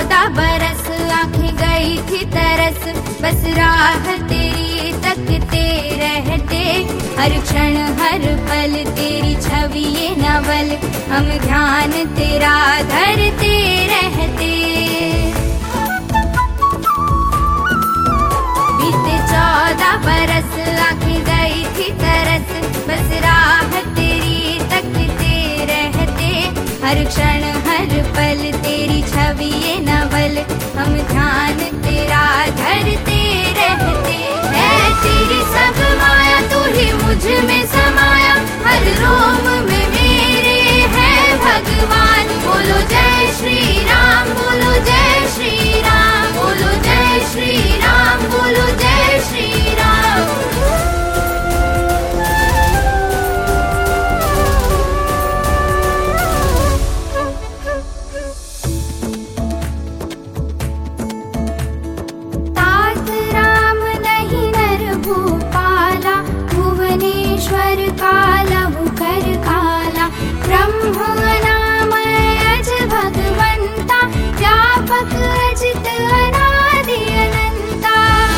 14 बरस आंखें गई थी तरस, बस राह तेरी तकते रहते। हर क्षण हर पल तेरी छवि ये नवल, हम ध्यान तेरा धरते रहते। बीते 14 बरस आंखें गई थी तरस, बस राह तेरी तकते रहते। हर क्षण हर पल तेरी छवि ये नवल, हम ध्यान तेरा धरते रहते। है तेरी सब माया, तू ही मुझ में समाया, हर रोम में मेरे है भगवान। बोलो जय श्री राम, बोलो जय श्री राम, बोलो जय श्री राम, बोलो जय श्री राम। तात राम नहीं नर भूपाला, भुवनेश्वर काला कर काला। ब्रह्म अनामय अज भगवंता, व्यापक अजित अनादि अनंता।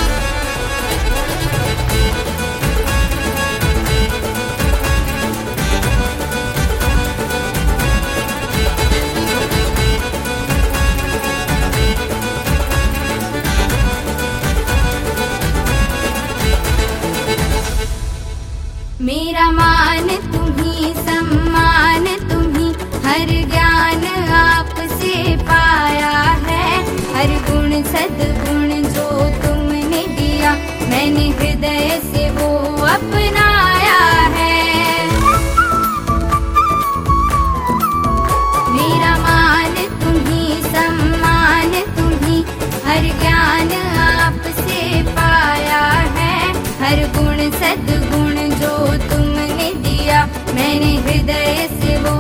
मेरा मान तुम्ही, सम्मान तुम्ही, हर ज्ञान आपसे पाया है। हर गुण सद्गुण जो तुमने दिया, मैंने हृदय से वो अपनाया है। मेरा मान तुम्ही, सम्मान तुम्ही, हर ज्ञान आपसे पाया है। हर गुण सद्गुण जो तुमने दिया, मैंने हृदय से वो